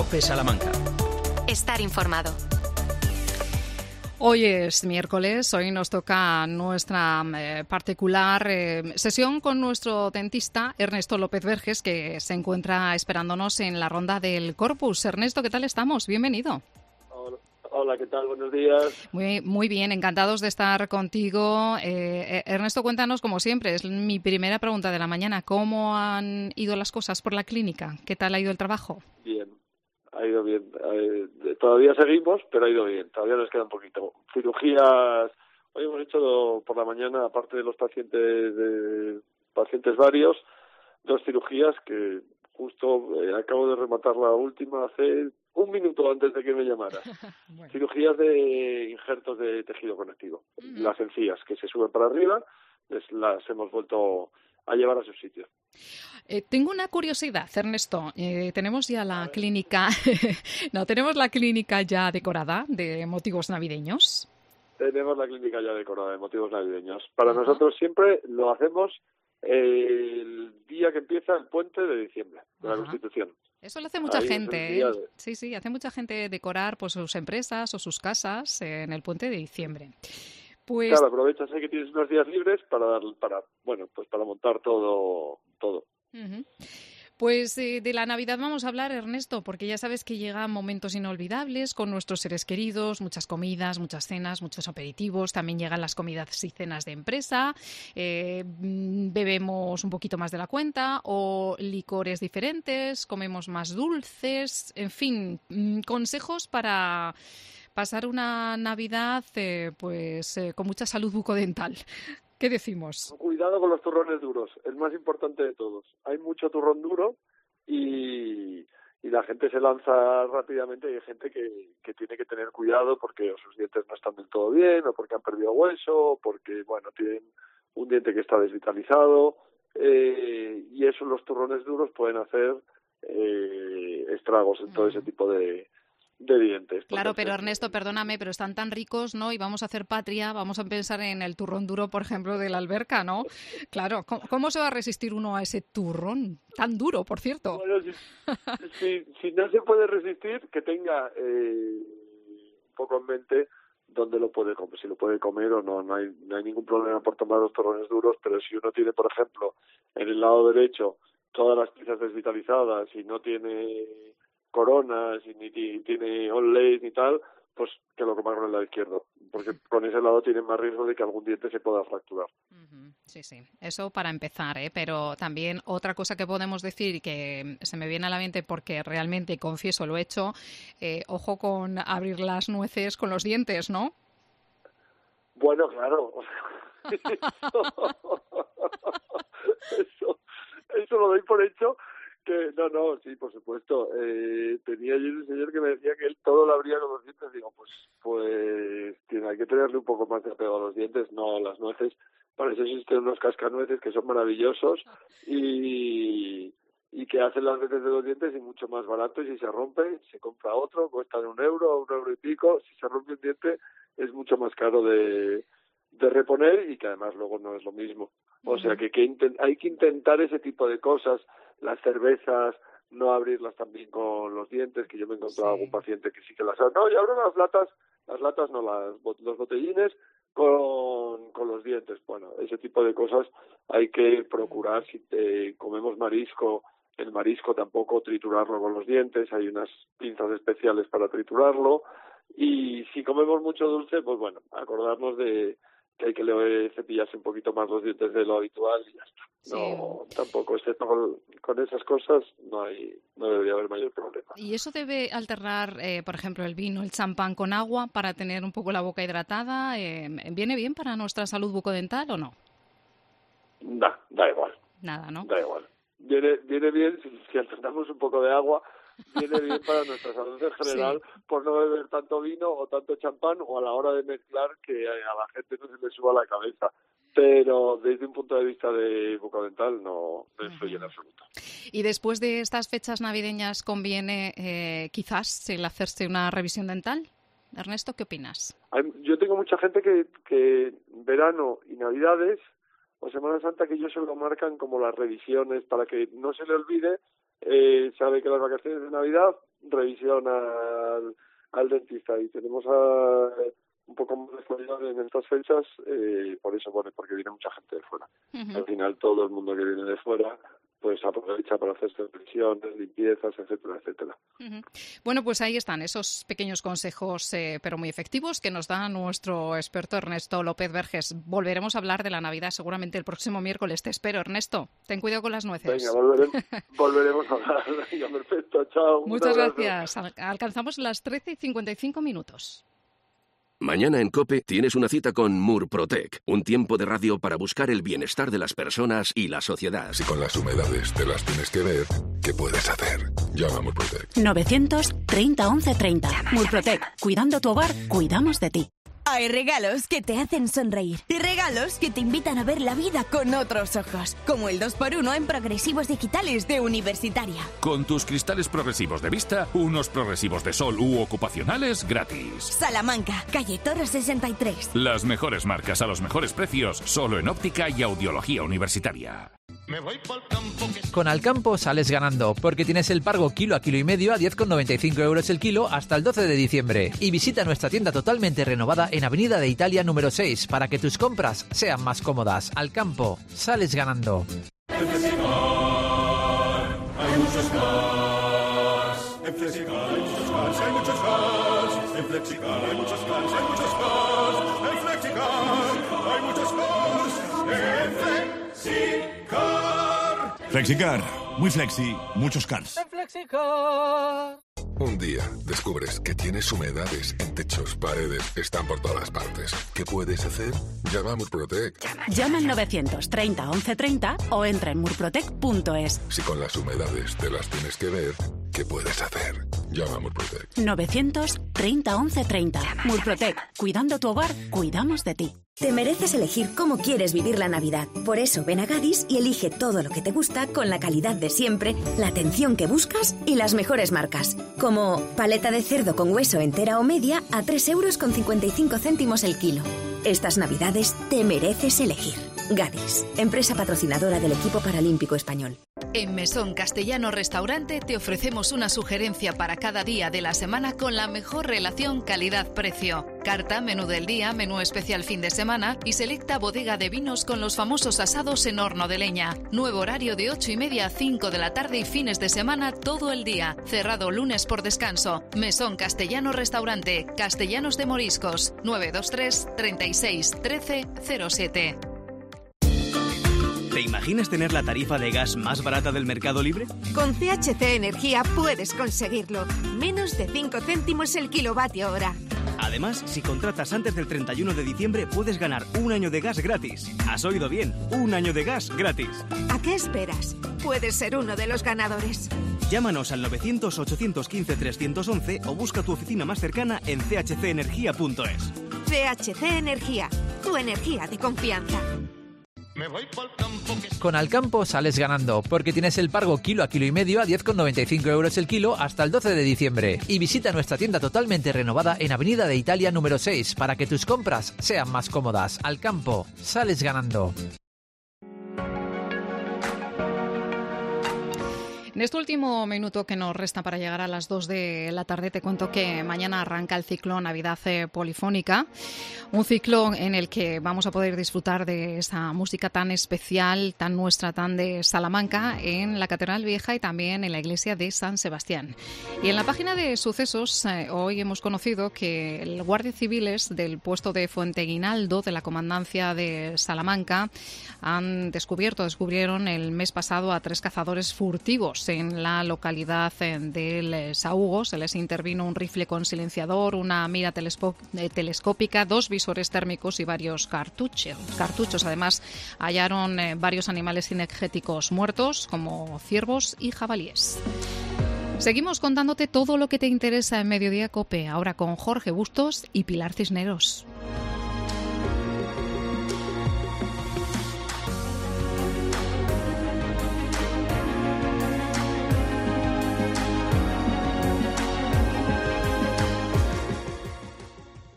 COPE Salamanca. Estar informado. Hoy es miércoles, hoy nos toca nuestra particular sesión con nuestro dentista Ernesto López Verges, que se encuentra esperándonos en la ronda del Corpus. Ernesto, ¿qué tal estamos? Bienvenido. Hola, ¿qué tal? Buenos días. Muy bien, encantados de estar contigo. Ernesto, cuéntanos, como siempre, es mi primera pregunta de la mañana. ¿Cómo han ido las cosas por la clínica? ¿Qué tal ha ido el trabajo? Bien, ha ido bien. Todavía seguimos, pero ha ido bien. Todavía nos queda un poquito. Cirugías, hoy hemos hecho por la mañana, aparte de los pacientes varios, 2 cirugías que justo acabo de rematar la última hace un minuto antes de que me llamaras. Bueno. Cirugías de injertos de tejido conectivo. Las encías que se suben para arriba, las hemos vuelto a llevar a su sitio. Tengo una curiosidad, Ernesto. Tenemos ya la clínica, tenemos la clínica ya decorada de motivos navideños. Tenemos la clínica ya decorada de motivos navideños. Para nosotros siempre lo hacemos el día que empieza el puente de diciembre, de la Constitución. Eso lo hace mucha gente, ¿eh? Sí, hace mucha gente decorar pues sus empresas o sus casas en el puente de diciembre. Pues... Claro, aprovechas que tienes unos días libres para montar todo. Uh-huh. Pues de la Navidad vamos a hablar, Ernesto, porque ya sabes que llegan momentos inolvidables con nuestros seres queridos, muchas comidas, muchas cenas, muchos aperitivos, también llegan las comidas y cenas de empresa, bebemos un poquito más de la cuenta o licores diferentes, comemos más dulces, en fin, consejos para pasar una Navidad con mucha salud bucodental. ¿Qué decimos? Cuidado con los turrones duros, el más importante de todos. Hay mucho turrón duro y la gente se lanza rápidamente y hay gente que tiene que tener cuidado porque sus dientes no están del todo bien o porque han perdido hueso o porque, tienen un diente que está desvitalizado y eso, los turrones duros pueden hacer estragos en todo ese tipo de dientes. Claro, pero Ernesto, perdóname, pero están tan ricos, ¿no? Y vamos a hacer patria, vamos a pensar en el turrón duro, por ejemplo, de la alberca, ¿no? Claro, ¿cómo se va a resistir uno a ese turrón tan duro, por cierto? Bueno, si no se puede resistir, que tenga un poco en mente dónde lo puede comer, si lo puede comer o no. No hay ningún problema por tomar los turrones duros, pero si uno tiene, por ejemplo, en el lado derecho todas las piezas desvitalizadas y no tiene coronas y ni tiene onlays ni tal, pues que lo coma con el lado izquierdo, porque con ese lado tiene más riesgo de que algún diente se pueda fracturar. Sí, eso para empezar, pero también otra cosa que podemos decir y que se me viene a la mente porque realmente, confieso, lo he hecho, ojo con abrir las nueces con los dientes, ¿no? Bueno, claro. eso lo doy por hecho. Que no, sí, por supuesto. Tenía ayer un señor que me decía que él todo lo abría con los dientes. Digo, hay que tenerle un poco más de apego a los dientes, no a las nueces. Para eso existen unos cascanueces que son maravillosos y que hacen las veces de los dientes y mucho más barato. Y si se rompe, se compra otro, cuestan €1 y pico. Si se rompe un diente, es mucho más caro de reponer y que además luego no es lo mismo. O sea que hay que intentar ese tipo de cosas. Las cervezas, no abrirlas también con los dientes, que yo me he encontrado algún paciente que sí que las abre. No, yo abro las latas no, los botellines con los dientes. Bueno, ese tipo de cosas hay que procurar. Si comemos marisco, el marisco tampoco triturarlo con los dientes, hay unas pinzas especiales para triturarlo. Y si comemos mucho dulce, pues bueno, acordarnos de que hay que cepillarse un poquito más los dientes de lo habitual y ya está. No, tampoco, excepto con esas cosas, no debería haber mayor problema. ¿Y eso debe alternar, por ejemplo, el vino, el champán con agua para tener un poco la boca hidratada? ¿Viene bien para nuestra salud bucodental o no? Da igual. Nada, ¿no? Da igual. Viene bien si alternamos un poco de agua. Viene bien para nuestra salud en general, por no beber tanto vino o tanto champán, o a la hora de mezclar que a la gente no se le suba la cabeza. Pero desde un punto de vista de bucodental no influye en absoluto. Y después de estas fechas navideñas conviene quizás el hacerse una revisión dental. Ernesto, ¿qué opinas? Yo tengo mucha gente que verano y Navidades o Semana Santa, que ellos se lo marcan como las revisiones para que no se le olvide sabe que las vacaciones de Navidad, revisión al dentista, y tenemos un poco más de follón en estas fechas, por eso, porque viene mucha gente de fuera. Uh-huh. Al final todo el mundo que viene de fuera pues aprovecha para hacerse revisiones, limpiezas, etcétera, etcétera. Uh-huh. Bueno, pues ahí están esos pequeños consejos, pero muy efectivos, que nos da nuestro experto Ernesto López Verges. Volveremos a hablar de la Navidad seguramente el próximo miércoles. Te espero, Ernesto. Ten cuidado con las nueces. Venga, volveremos a hablar. Venga, perfecto, chao. Muchas gracias. Alcanzamos las 13:55. Mañana en COPE tienes una cita con Murprotec, un tiempo de radio para buscar el bienestar de las personas y la sociedad. Si con las humedades te las tienes que ver, ¿qué puedes hacer? Llama a Murprotec. 930 11 30. Murprotec. Cuidando tu hogar, cuidamos de ti. Hay regalos que te hacen sonreír y regalos que te invitan a ver la vida con otros ojos, como el 2x1 en progresivos digitales de Universitaria. Con tus cristales progresivos de vista, unos progresivos de sol u ocupacionales gratis. Salamanca, calle Toro 63. Las mejores marcas a los mejores precios, solo en óptica y audiología universitaria. Con Alcampo sales ganando, porque tienes el Pargo kilo a kilo y medio a 10,95 euros el kilo hasta el 12 de diciembre. Y visita nuestra tienda totalmente renovada en Avenida de Italia número 6 para que tus compras sean más cómodas. Alcampo, sales ganando. En Flexicar hay muchos cars. En Flexicar hay muchos cars, hay muchos cars. En Flexicar hay muchos cars, hay muchos cars. En Flexicar hay muchos cars. En Flexicar. Flexicar, muy flexi, muchos cars. En Flexicar. Un día descubres que tienes humedades en techos, paredes, están por todas partes. ¿Qué puedes hacer? Llama a Murprotec. Llama al 930 11 30 o entra en murprotec.es. Si con las humedades te las tienes que ver, ¿qué puedes hacer? Llama a Murprotec. 930 11 30. Murprotec. Cuidando tu hogar, cuidamos de ti. Te mereces elegir cómo quieres vivir la Navidad. Por eso ven a Gadis y elige todo lo que te gusta con la calidad de siempre, la atención que buscas y las mejores marcas. Como paleta de cerdo con hueso entera o media a 3,55 euros el kilo. Estas Navidades te mereces elegir. Gadis, empresa patrocinadora del equipo paralímpico español. En Mesón Castellano Restaurante te ofrecemos una sugerencia para cada día de la semana con la mejor relación calidad-precio. Carta, menú del día, menú especial fin de semana y selecta bodega de vinos con los famosos asados en horno de leña. Nuevo horario de 8:30 a 5 de la tarde y fines de semana todo el día. Cerrado lunes por descanso. Mesón Castellano Restaurante, Castellanos de Moriscos, 923 36 13 07. ¿Te imaginas tener la tarifa de gas más barata del mercado libre? Con CHC Energía puedes conseguirlo. Menos de 5 céntimos el kilovatio hora. Además, si contratas antes del 31 de diciembre, puedes ganar un año de gas gratis. ¿Has oído bien? Un año de gas gratis. ¿A qué esperas? Puedes ser uno de los ganadores. Llámanos al 900-815-311 o busca tu oficina más cercana en chcenergia.es. CHC Energía, tu energía de confianza. Con Alcampo sales ganando, porque tienes el Pargo kilo a kilo y medio a 10,95 euros el kilo hasta el 12 de diciembre. Y visita nuestra tienda totalmente renovada en Avenida de Italia número 6 para que tus compras sean más cómodas. Alcampo, sales ganando. En este último minuto que nos resta para llegar a las 2 de la tarde, te cuento que mañana arranca el ciclo Navidad Polifónica, un ciclo en el que vamos a poder disfrutar de esa música tan especial, tan nuestra, tan de Salamanca, en la Catedral Vieja y también en la iglesia de San Sebastián. Y en la página de sucesos, hoy hemos conocido que el guardia civiles del puesto de Fuenteguinaldo de la Comandancia de Salamanca descubrieron el mes pasado a 3 cazadores furtivos en la localidad del Sahugo. Se les intervino un rifle con silenciador, una mira telescópica, 2 visores térmicos y varios cartuchos. Además, hallaron varios animales cinegéticos muertos, como ciervos y jabalíes. Seguimos contándote todo lo que te interesa en Mediodía COPE, ahora con Jorge Bustos y Pilar Cisneros.